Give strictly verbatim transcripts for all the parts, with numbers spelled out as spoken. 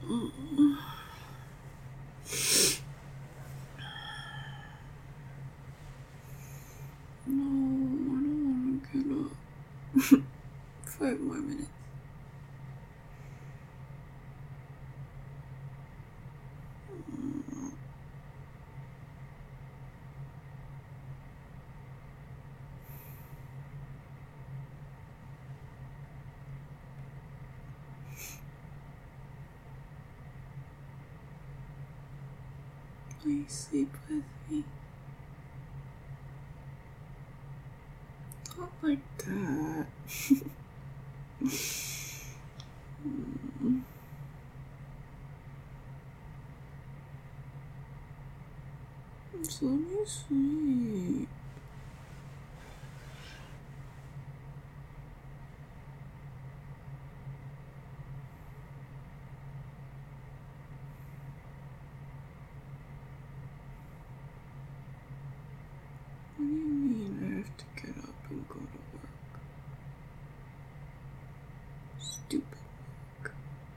No, I don't want to get up. Five more minutes. Please sleep with me. Not like that. mm. Just let me sleep. What do you mean I have to get up and go to work? Stupid work.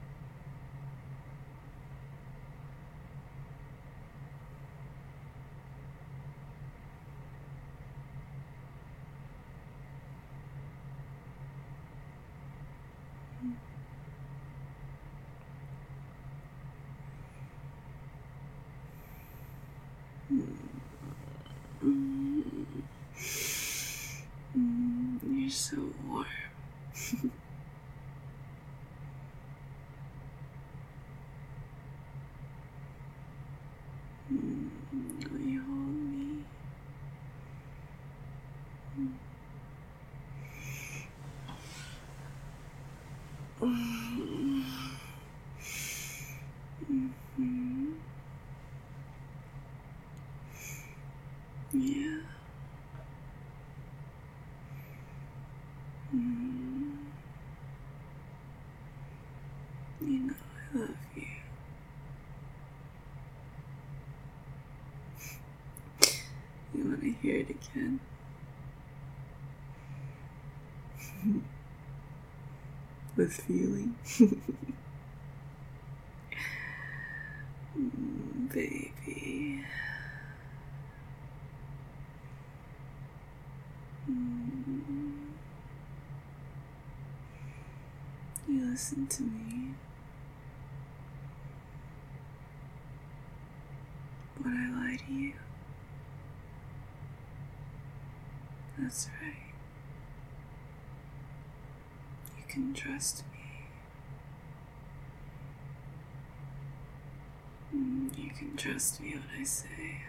Mm. Mm, you're so warm. mm, will you hold me? Mm. Mm. Mm-hmm. Yeah. Mm. You know I love you. You want to hear it again? With feeling. mm, baby. Mm. You listen to me. Would I lie to you? That's right. You can trust me. Mm, you can trust me when I say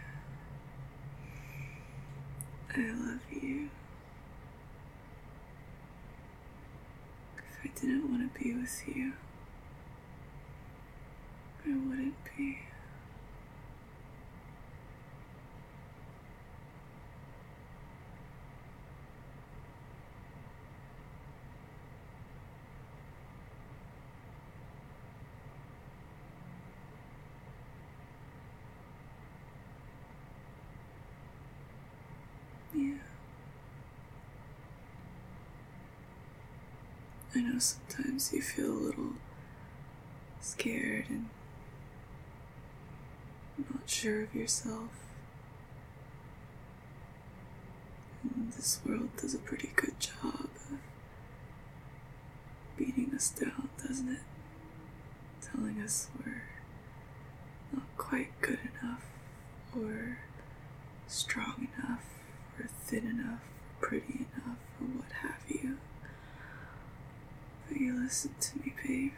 I love you. If I didn't want to be with you, I wouldn't be. Yeah. I know sometimes you feel a little scared and not sure of yourself. And this world does a pretty good job of beating us down, doesn't it? Telling us we're not quite good enough, or strong enough, or thin enough, or pretty enough, or what have you. But you listen to me, baby.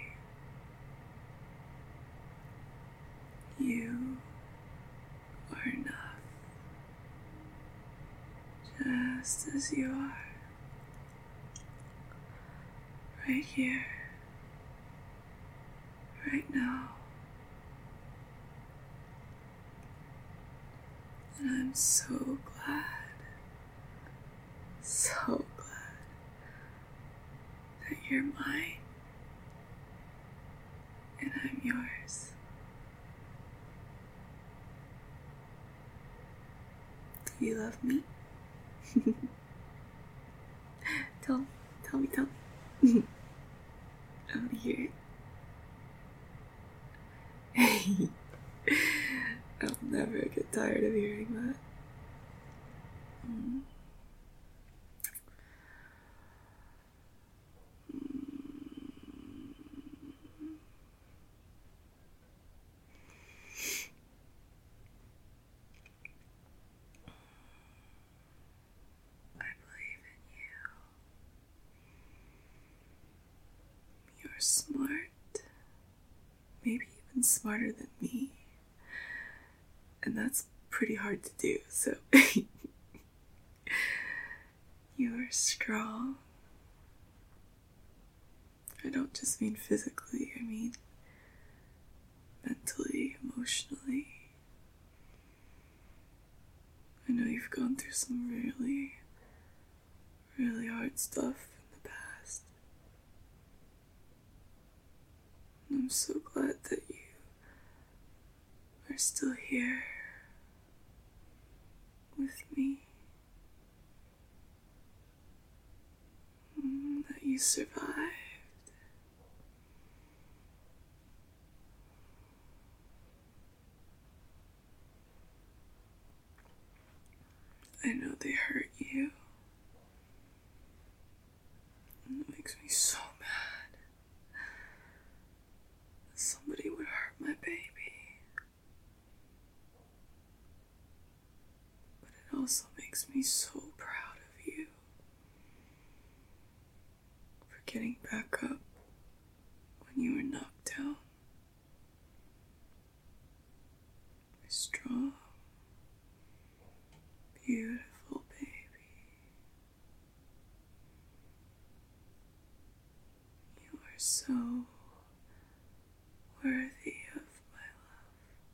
You are enough. Just as you are. Right here. Right now. And I'm so glad. So glad that you're mine. And I'm yours. Do you love me? tell me, tell me, tell me. I want to hear it. I'll never get tired of hearing that. Mm. I believe in you. You're smart. Maybe even smarter than me. And that's pretty hard to do, so you're strong. I don't just mean physically, I mean mentally, emotionally. I know you've gone through some really, really hard stuff in the past. And I'm so glad that you are still here with me. Mm, that you survived. I know they hurt you. And it makes me so mad that somebody would hurt my baby. But it also makes me so proud of you for getting back up when you were knocked down. You're strong, beautiful baby. You are so worthy of my love.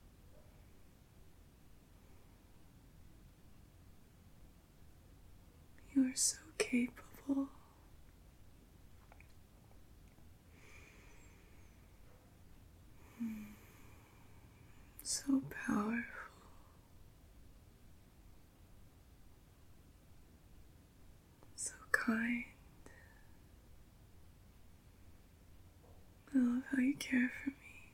You are so capable. So powerful. So kind. I love how you care for me.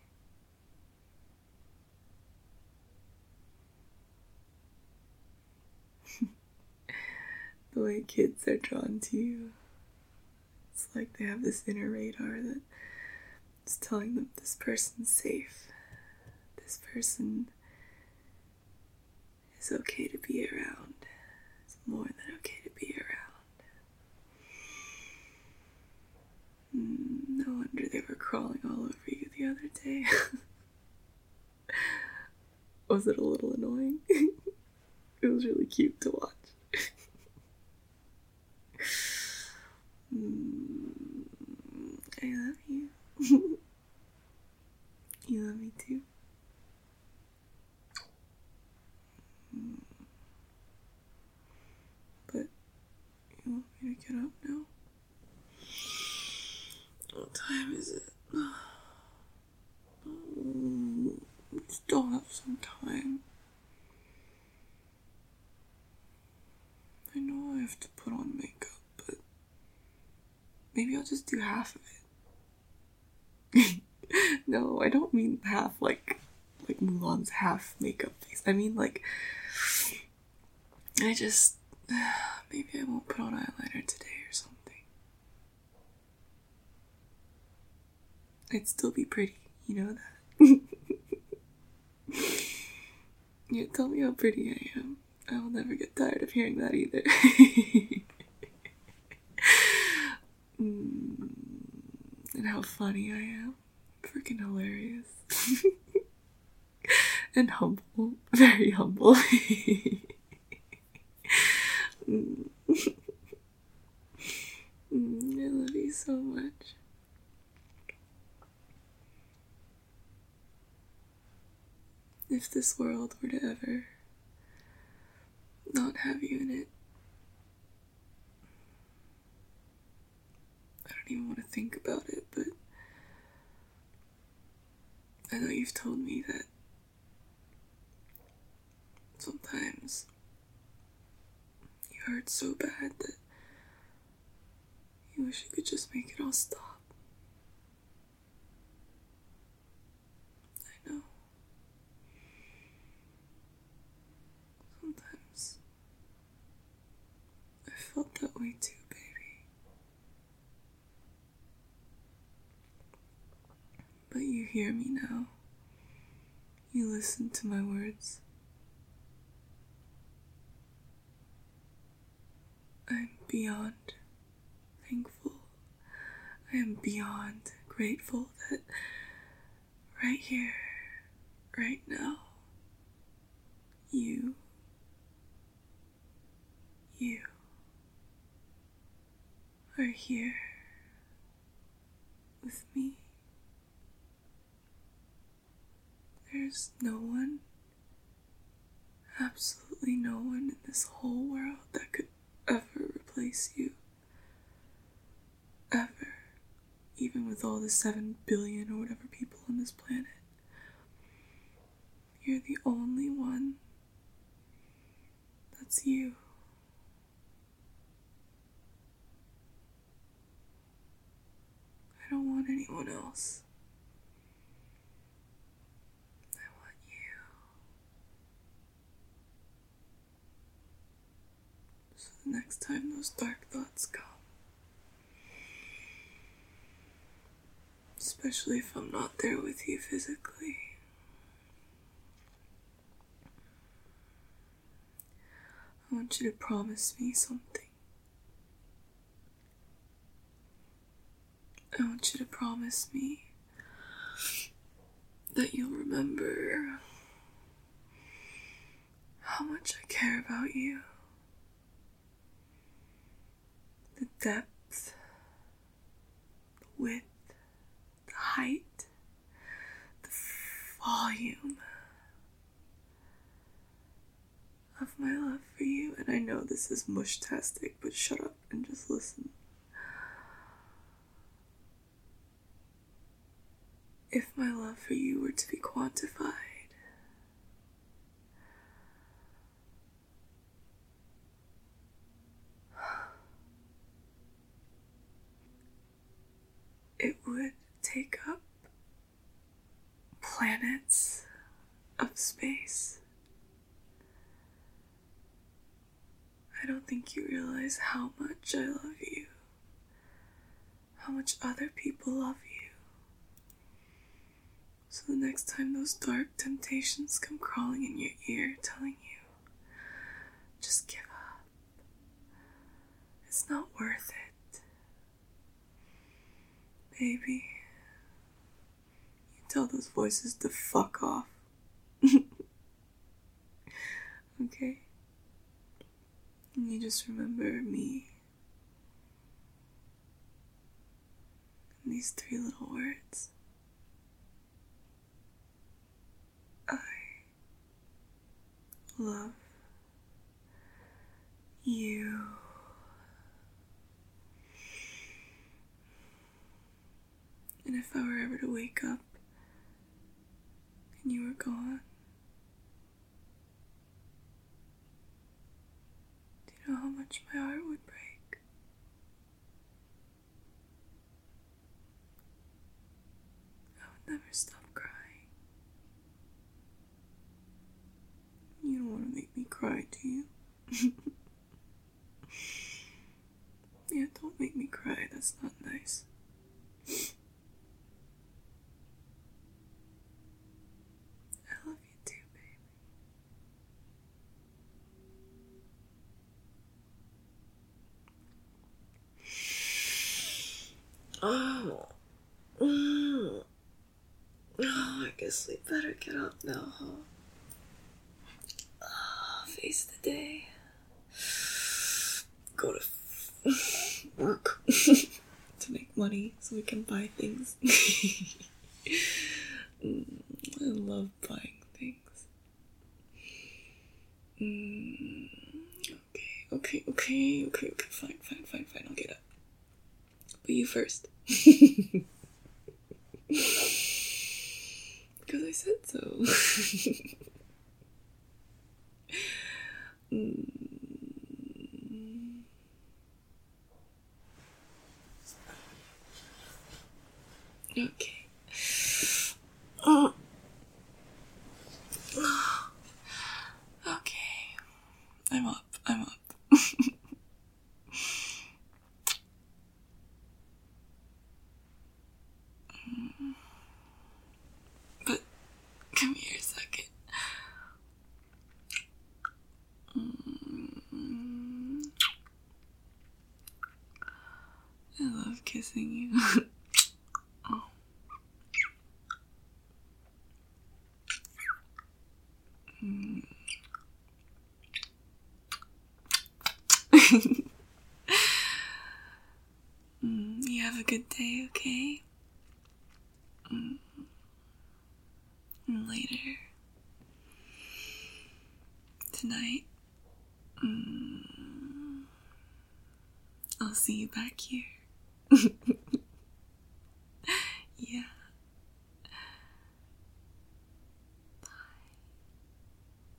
The way kids are drawn to you. It's like they have this inner radar that is telling them this person's safe. This person is okay to be around. It's more than okay to be around. Mm, no wonder they were crawling all over you the other day. Was it a little annoying? It was really cute to watch. mm, I love you. You love me too. Mm. But you want me to get up now? What time is it? Mm, we still have some time. I know I have to put on makeup, but maybe I'll just do half of it. No, I don't mean half like like Mulan's half makeup face. I mean like I just maybe I won't put on eyeliner today or something. I'd still be pretty, you know that. Yeah, tell me how pretty I am. I will never get tired of hearing that either. mm, and how funny I am. Freaking hilarious. And humble. Very humble. mm. Mm, I love you so much. If this world were to ever not have you in it, I don't even want to think about it, but I know you've told me that sometimes you hurt so bad that you wish you could just make it all stop. I know. that way too, baby. But you hear me now. You listen to my words. I'm beyond thankful. I am beyond grateful that right here, right now, you, you are here with me. There's no one, absolutely no one in this whole world that could ever replace you. Ever. Even with all the seven billion or whatever people on this planet. You're the only one that's you. I don't want anyone else. I want you. So the next time those dark thoughts come, especially if I'm not there with you physically, I want you to promise me something. I want you to promise me that you'll remember how much I care about you. The depth, the width, the height, the volume of my love for you. And I know this is mush-tastic, but shut up and just listen. If my love for you were to be quantified, it would take up planets of space. I don't think you realize how much I love you, how much other people love you. So the next time those dark temptations come crawling in your ear telling you, just give up, it's not worth it, baby, you tell those voices to fuck off. Okay? And you just remember me and these three little words. I love you. And if I were ever to wake up and you were gone, do you know how much my heart would break? I would never stop crying. You don't want to make me cry, do you? Yeah, don't make me cry, that's not nice. I love you too, baby. Oh. Mm. Oh, I guess we better get up now, huh? Oh, face the day. Go to f- work to make money so we can buy things. mm, I love buying things. Mm, okay, okay, okay, okay, okay, fine, fine, fine, fine, I'll get up. But you first. Because I said so. mm. Okay. Uh. Okay. I'm up. I'm up. kissing you. Oh. Mm. mm, you have a good day, okay? Mm. And later tonight, mm, I'll see you back here.